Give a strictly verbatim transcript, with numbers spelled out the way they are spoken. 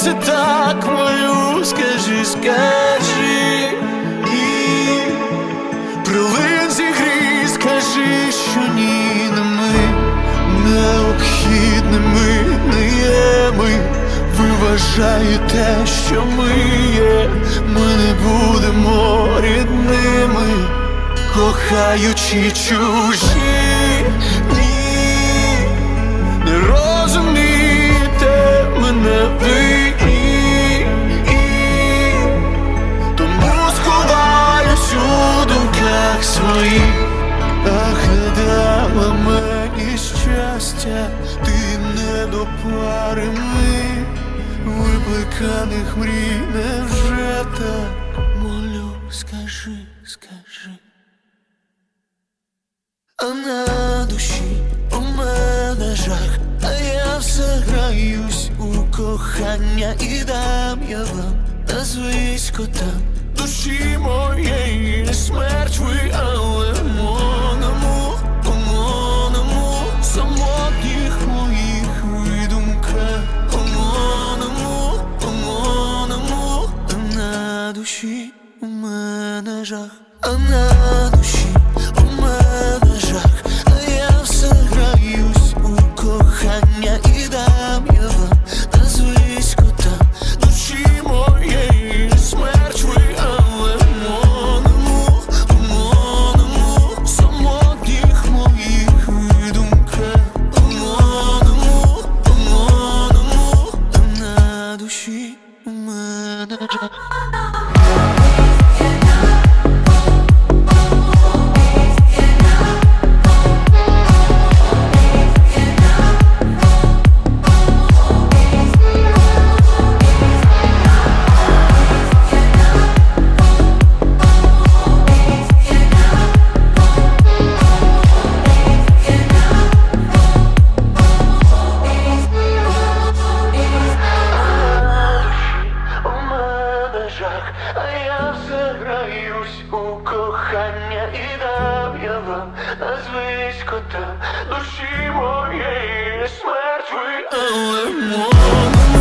серце так молю, скажи, скажи, і прилин зігрій, скажи, що ні, не ми, необхідними не є ми. Ви вважаєте, що ми є, ми не будемо рідними, кохаючи чужі. Ні, не розумієте мене ви, і, і тому сховаюсь у думках своїх. Ах, не дала мені щастя, ти не до пари ми, викликаних мрій, невже так молю, скажи, скажи. А на душі у мене жах, а я все граюсь у кохання і дам я вам назвисько там душі моєї смерть ви, але моному, моному, самотніх моїх видумках, моному, моному. А на душі у мене жах, а на душі у мене жах, а я все граюсь у кохання і дам я вам назвисько там душі моєї смерть ви, але моному, моному, самотніх моїх видумках, моному, моному. А на душі у мене жах. А я все граюсь у кохання і дам я вам назвисько там душі моєї смерть ви, але моному.